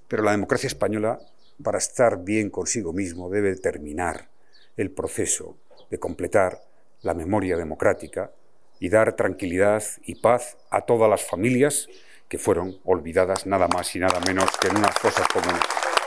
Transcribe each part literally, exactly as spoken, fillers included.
Pero la democracia española, para estar bien consigo mismo, debe terminar el proceso de completar la memoria democrática y dar tranquilidad y paz a todas las familias que fueron olvidadas nada más y nada menos que en unas fosas comunes.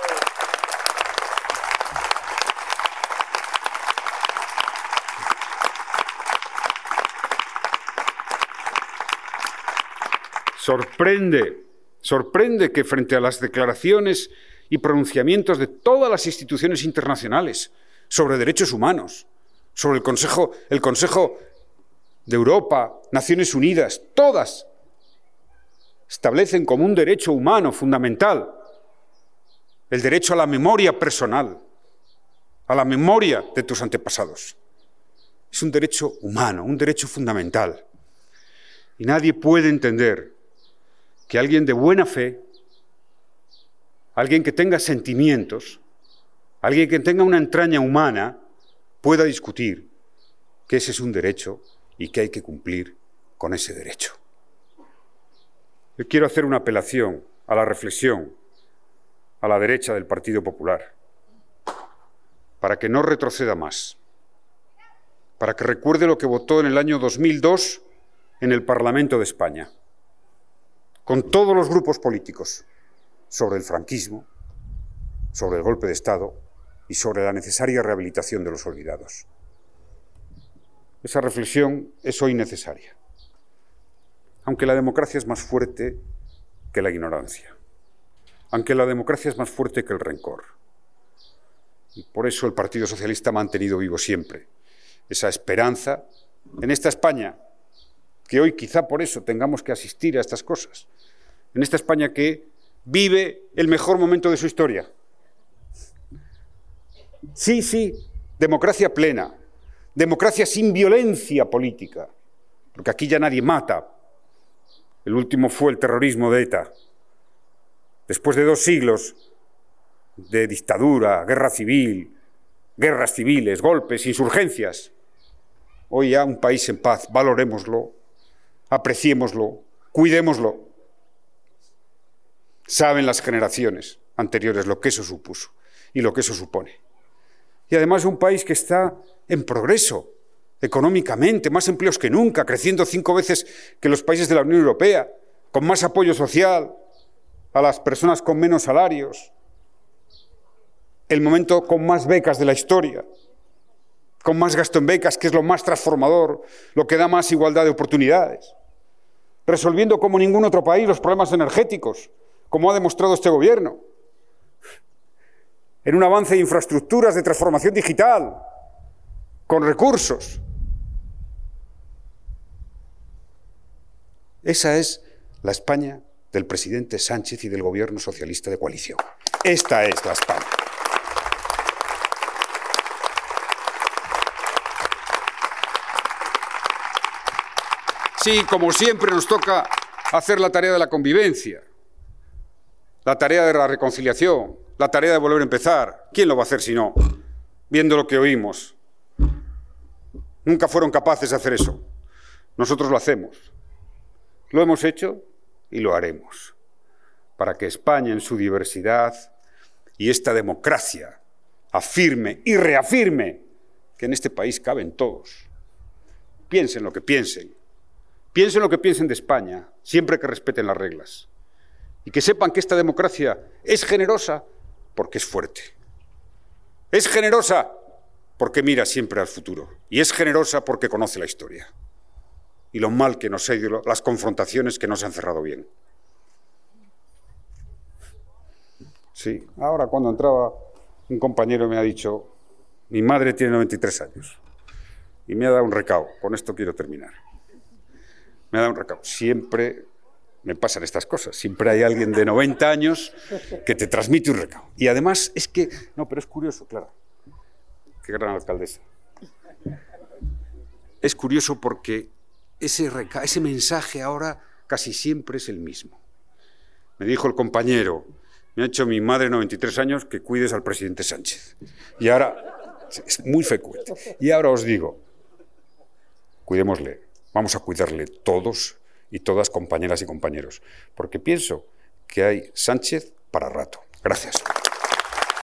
Sorprende, sorprende que frente a las declaraciones y pronunciamientos de todas las instituciones internacionales sobre derechos humanos, sobre el Consejo, el Consejo de Europa, Naciones Unidas, todas establecen como un derecho humano fundamental el derecho a la memoria personal, a la memoria de tus antepasados. Es un derecho humano, un derecho fundamental. Y nadie puede entender que alguien de buena fe, alguien que tenga sentimientos, alguien que tenga una entraña humana, pueda discutir que ese es un derecho y que hay que cumplir con ese derecho. Yo quiero hacer una apelación a la reflexión a la derecha del Partido Popular, para que no retroceda más, para que recuerde lo que votó en el año dos mil dos en el Parlamento de España, con todos los grupos políticos, sobre el franquismo, sobre el golpe de Estado y sobre la necesaria rehabilitación de los olvidados. Esa reflexión es hoy necesaria, aunque la democracia es más fuerte que la ignorancia, aunque la democracia es más fuerte que el rencor. Y por eso el Partido Socialista ha mantenido vivo siempre esa esperanza en esta España, que hoy quizá por eso tengamos que asistir a estas cosas, en esta España que vive el mejor momento de su historia. Sí, sí, democracia plena, democracia sin violencia política, porque aquí ya nadie mata. El último fue el terrorismo de ETA. Después de dos siglos de dictadura, guerra civil, guerras civiles, golpes, insurgencias, hoy ya un país en paz, valorémoslo, apreciémoslo, cuidémoslo. Saben las generaciones anteriores lo que eso supuso y lo que eso supone. Y además un país que está en progreso económicamente, más empleos que nunca, creciendo cinco veces que los países de la Unión Europea, con más apoyo social a las personas con menos salarios, el momento con más becas de la historia, con más gasto en becas, que es lo más transformador, lo que da más igualdad de oportunidades, resolviendo como ningún otro país los problemas energéticos, como ha demostrado este gobierno, en un avance de infraestructuras de transformación digital, con recursos. Esa es la España del presidente Sánchez y del gobierno socialista de coalición. Esta es la España. Sí, como siempre nos toca hacer la tarea de la convivencia, la tarea de la reconciliación, la tarea de volver a empezar. ¿Quién lo va a hacer si no? Viendo lo que oímos. Nunca fueron capaces de hacer eso. Nosotros lo hacemos. Lo hemos hecho y lo haremos. Para que España en su diversidad y esta democracia afirme y reafirme que en este país caben todos. Piensen lo que piensen. Piensen lo que piensen de España, siempre que respeten las reglas. Y que sepan que esta democracia es generosa porque es fuerte. Es generosa porque mira siempre al futuro. Y es generosa porque conoce la historia. Y lo mal que nos ha ido, las confrontaciones que no se han cerrado bien. Sí, ahora cuando entraba un compañero me ha dicho, mi madre tiene noventa y tres años. Y me ha dado un recado, con esto quiero terminar. Me ha dado un recado. Siempre me pasan estas cosas. Siempre hay alguien de noventa años que te transmite un recado. Y además es que... No, pero es curioso, claro. Qué gran alcaldesa. Es curioso porque ese, reca- ese mensaje ahora casi siempre es el mismo. Me dijo el compañero, me ha hecho mi madre noventa y tres años que cuides al presidente Sánchez. Y ahora... Es muy frecuente. Y ahora os digo, cuidémosle. Vamos a cuidarle todos y todas, compañeras y compañeros, porque pienso que hay Sánchez para rato. Gracias.